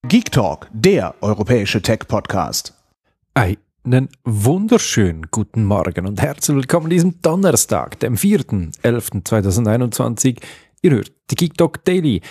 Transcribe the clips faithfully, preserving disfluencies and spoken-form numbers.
Geek Talk, der europäische Tech-Podcast. Einen wunderschönen guten Morgen und herzlich willkommen an diesem Donnerstag, dem vierten elften zweitausendeinundzwanzig. Ihr hört die Geek Talk Daily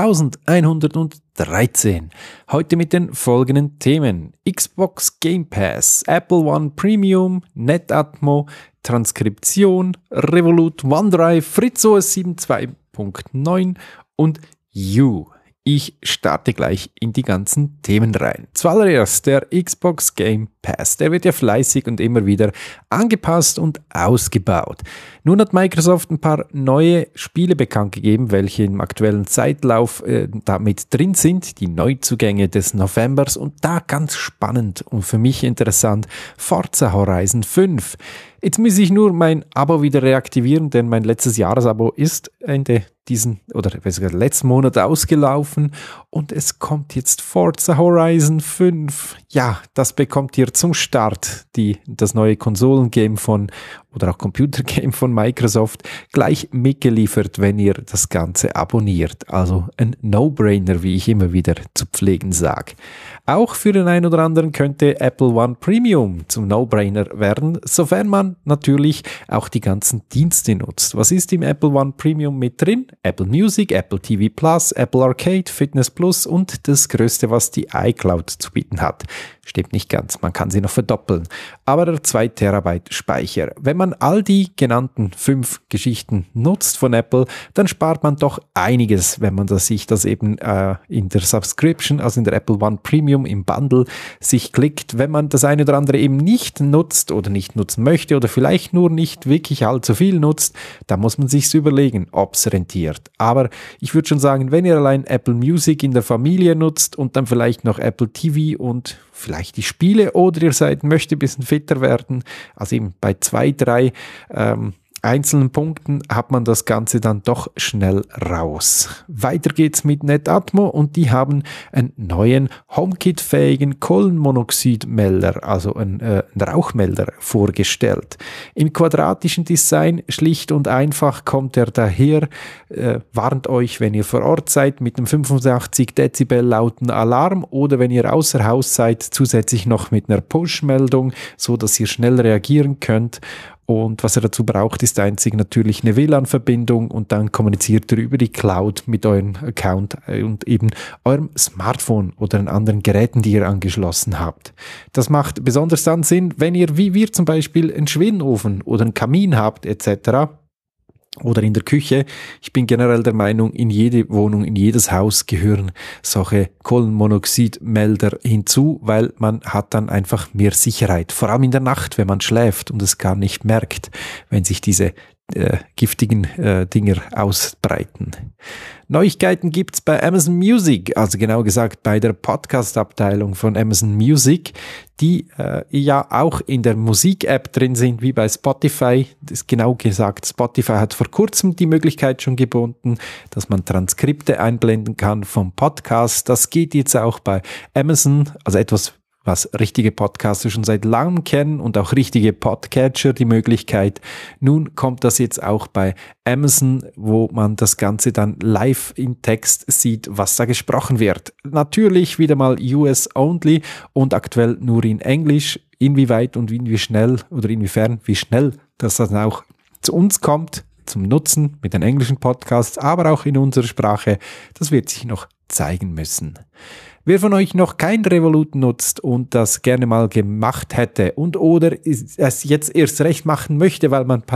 elfhundertdreizehn. Heute mit den folgenden Themen: Xbox Game Pass, Apple One Premium, Netatmo, Transkription, Revolut, OneDrive, FritzOS sieben zwei Punkt neun und You. Ich starte gleich in die ganzen Themen rein. Zuallererst der Xbox Game Pass. Der wird ja fleißig und immer wieder angepasst und ausgebaut. Nun hat Microsoft ein paar neue Spiele bekannt gegeben, welche im aktuellen Zeitlauf äh, damit drin sind. Die Neuzugänge des Novembers und da ganz spannend und für mich interessant Forza Horizon fünf. Jetzt muss ich nur mein Abo wieder reaktivieren, denn mein letztes Jahresabo ist Ende diesen oder besser gesagt letzten Monat ausgelaufen und es kommt jetzt Forza Horizon fünf. Ja, das bekommt ihr zum Start die, das neue Konsolengame von oder auch Computergame von Microsoft gleich mitgeliefert, wenn ihr das Ganze abonniert. Also ein No-Brainer, wie ich immer wieder zu pflegen sage. Auch für den einen oder anderen könnte Apple One Premium zum No-Brainer werden, sofern man natürlich auch die ganzen Dienste nutzt. Was ist im Apple One Premium mit drin? Apple Music, Apple T V Plus, Apple Arcade, Fitness Plus und das Größte, was die iCloud zu bieten hat. Stimmt nicht ganz, man kann sie noch verdoppeln. Aber der zwei Terabyte Speicher. Wenn man all die genannten fünf Geschichten nutzt von Apple, dann spart man doch einiges, wenn man das sich das eben äh, in der Subscription, also in der Apple One Premium im Bundle sich klickt. Wenn man das eine oder andere eben nicht nutzt oder nicht nutzen möchte oder vielleicht nur nicht wirklich allzu viel nutzt, dann muss man sich's überlegen, ob's rentiert. Aber ich würde schon sagen, wenn ihr allein Apple Music in der Familie nutzt und dann vielleicht noch Apple T V und vielleicht die Spiele oder ihr seid, möchte ein bisschen fitter werden, also eben bei zwei, drei ähm, einzelnen Punkten hat man das Ganze dann doch schnell raus. Weiter geht's mit Netatmo und die haben einen neuen HomeKit-fähigen Kohlenmonoxidmelder, also einen, äh, einen Rauchmelder vorgestellt. Im quadratischen Design, schlicht und einfach kommt er daher, äh, warnt euch, wenn ihr vor Ort seid, mit einem fünfundachtzig Dezibel lauten Alarm oder wenn ihr außer Haus seid, zusätzlich noch mit einer Push-Meldung, so dass ihr schnell reagieren könnt. Und was ihr dazu braucht, ist einzig natürlich eine W L A N-Verbindung und dann kommuniziert ihr über die Cloud mit eurem Account und eben eurem Smartphone oder den anderen Geräten, die ihr angeschlossen habt. Das macht besonders dann Sinn, wenn ihr, wie wir zum Beispiel, einen Schwedenofen oder einen Kamin habt et cetera, oder in der Küche. Ich bin generell der Meinung, in jede Wohnung, in jedes Haus gehören solche Kohlenmonoxidmelder hinzu, weil man hat dann einfach mehr Sicherheit. Vor allem in der Nacht, wenn man schläft und es gar nicht merkt, wenn sich diese äh, giftigen äh, Dinger ausbreiten. Neuigkeiten gibt's bei Amazon Music, also genau gesagt bei der Podcast-Abteilung von Amazon Music, die äh, ja auch in der Musik-App drin sind, wie bei Spotify. Das ist genau gesagt, Spotify hat vor kurzem die Möglichkeit schon geboten, dass man Transkripte einblenden kann vom Podcast. Das geht jetzt auch bei Amazon, also etwas, was richtige Podcaster schon seit langem kennen und auch richtige Podcatcher die Möglichkeit. Nun kommt das jetzt auch bei Amazon, wo man das Ganze dann live in Text sieht, was da gesprochen wird. Natürlich wieder mal U S-only und aktuell nur in Englisch. Inwieweit und wie schnell oder inwiefern, wie schnell das dann auch zu uns kommt, zum Nutzen mit den englischen Podcasts, aber auch in unserer Sprache, das wird sich noch zeigen müssen. Wer von euch noch kein Revolut nutzt und das gerne mal gemacht hätte und oder es jetzt erst recht machen möchte, weil man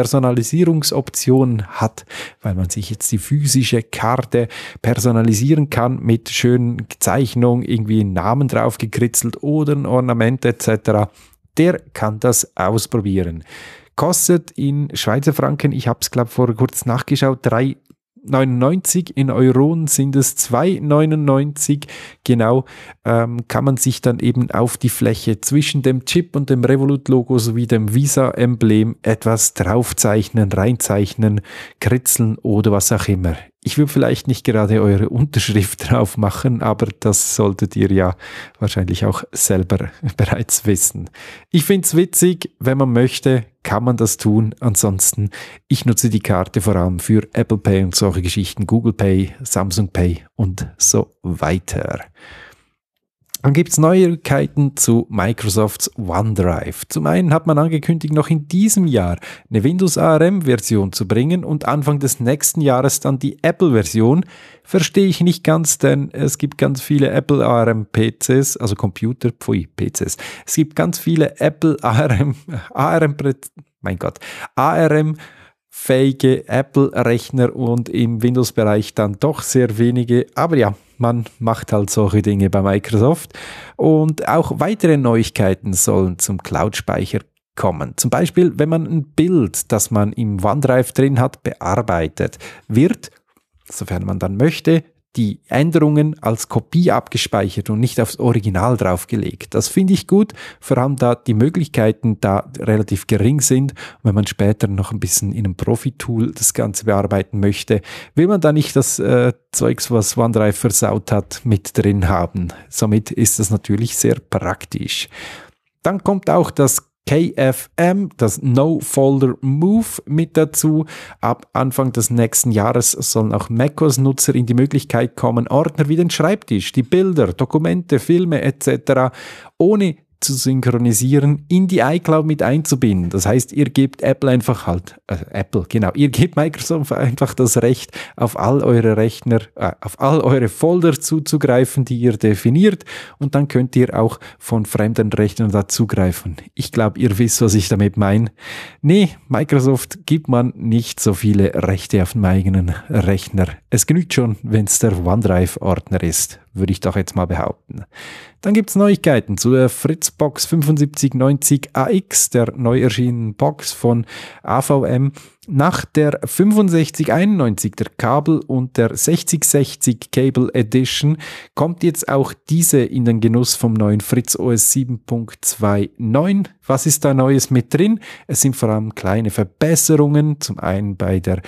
Personalisierungsoptionen hat, weil man sich jetzt die physische Karte personalisieren kann mit schönen Zeichnungen, irgendwie einen Namen drauf gekritzelt oder ein Ornament et cetera, der kann das ausprobieren. Kostet in Schweizer Franken, ich habe es glaube vor kurz nachgeschaut, drei neunundneunzig, in Euronen sind es zwei neunundneunzig, genau, ähm, kann man sich dann eben auf die Fläche zwischen dem Chip und dem Revolut-Logo sowie dem Visa-Emblem etwas draufzeichnen, reinzeichnen, kritzeln oder was auch immer. Ich würde vielleicht nicht gerade eure Unterschrift drauf machen, aber das solltet ihr ja wahrscheinlich auch selber bereits wissen. Ich finde es witzig, wenn man möchte, kann man das tun. Ansonsten, ich nutze die Karte vor allem für Apple Pay und solche Geschichten, Google Pay, Samsung Pay und so weiter. Dann gibt es Neuigkeiten zu Microsofts OneDrive. Zum einen hat man angekündigt, noch in diesem Jahr eine Windows A R M-Version zu bringen und Anfang des nächsten Jahres dann die Apple-Version. Verstehe ich nicht ganz, denn es gibt ganz viele Apple A R M-P Cs, also Computer, pfui, P Cs. Es gibt ganz viele Apple A R M, A R M, mein Gott, A R M fähige Apple-Rechner und im Windows-Bereich dann doch sehr wenige. Aber ja, man macht halt solche Dinge bei Microsoft. Und auch weitere Neuigkeiten sollen zum Cloud-Speicher kommen. Zum Beispiel, wenn man ein Bild, das man im OneDrive drin hat, bearbeitet, wird, sofern man dann möchte, die Änderungen als Kopie abgespeichert und nicht aufs Original draufgelegt. Das finde ich gut, vor allem da die Möglichkeiten da relativ gering sind. Und wenn man später noch ein bisschen in einem Profi-Tool das Ganze bearbeiten möchte, will man da nicht das äh, Zeugs, was OneDrive versaut hat, mit drin haben. Somit ist das natürlich sehr praktisch. Dann kommt auch das K F M, das No Folder Move, mit dazu. Ab Anfang des nächsten Jahres sollen auch macOS-Nutzer in die Möglichkeit kommen, Ordner wie den Schreibtisch, die Bilder, Dokumente, Filme et cetera ohne zu synchronisieren, in die iCloud mit einzubinden. Das heißt, ihr gebt Apple einfach halt, äh, Apple, genau, ihr gebt Microsoft einfach das Recht, auf all eure Rechner, äh, auf all eure Folder zuzugreifen, die ihr definiert, und dann könnt ihr auch von fremden Rechnern dazugreifen. Ich glaube, ihr wisst, was ich damit meine. Nee, Microsoft gibt man nicht so viele Rechte auf dem eigenen Rechner. Es genügt schon, wenn es der OneDrive-Ordner ist, würde ich doch jetzt mal behaupten. Dann gibt es Neuigkeiten zu der Fritzbox fünfundsiebzig neunzig A X, der neu erschienenen Box von A V M. Nach der fünfundsechzig einundneunzig, der Kabel, und der sechzig sechzig Cable Edition kommt jetzt auch diese in den Genuss vom neuen FritzOS sieben Punkt zwei neun. Was ist da Neues mit drin? Es sind vor allem kleine Verbesserungen, zum einen bei der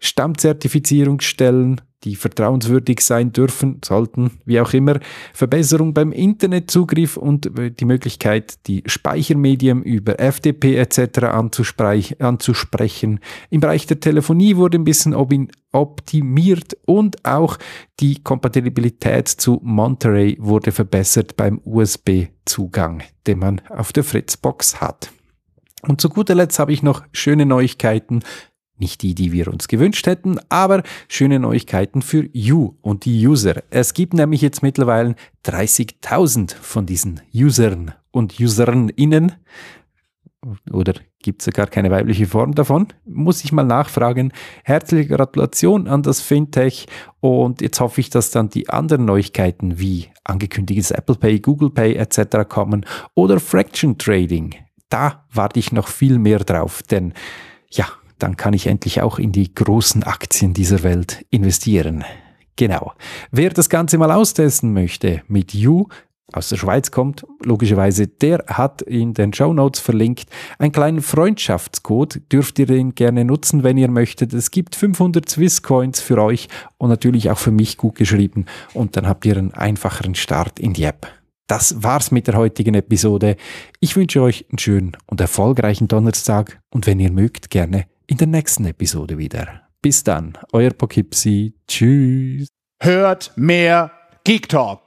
Stammzertifizierungsstellen, die vertrauenswürdig sein dürfen, sollten, wie auch immer, Verbesserung beim Internetzugriff und die Möglichkeit, die Speichermedien über F T P et cetera anzusprechen. Im Bereich der Telefonie wurde ein bisschen optimiert und auch die Kompatibilität zu Monterey wurde verbessert beim U S B-Zugang, den man auf der Fritzbox hat. Und zu guter Letzt habe ich noch schöne Neuigkeiten. Nicht die, die wir uns gewünscht hätten, aber schöne Neuigkeiten für You und die User. Es gibt nämlich jetzt mittlerweile dreißigtausend von diesen Usern und Userinnen. Oder gibt es ja gar keine weibliche Form davon? Muss ich mal nachfragen. Herzliche Gratulation an das Fintech, und jetzt hoffe ich, dass dann die anderen Neuigkeiten wie angekündigtes Apple Pay, Google Pay et cetera kommen oder Fraction Trading. Da warte ich noch viel mehr drauf, denn ja, dann kann ich endlich auch in die großen Aktien dieser Welt investieren. Genau. Wer das Ganze mal austesten möchte mit You, aus der Schweiz kommt, logischerweise, der hat in den Shownotes verlinkt einen kleinen Freundschaftscode. Dürft ihr den gerne nutzen, wenn ihr möchtet. Es gibt fünfhundert Swisscoins für euch und natürlich auch für mich gut geschrieben. Und dann habt ihr einen einfacheren Start in die App. Das war's mit der heutigen Episode. Ich wünsche euch einen schönen und erfolgreichen Donnerstag und wenn ihr mögt, gerne in der nächsten Episode wieder. Bis dann, euer Poughkeepsie. Tschüss. Hört mehr Geek Talk.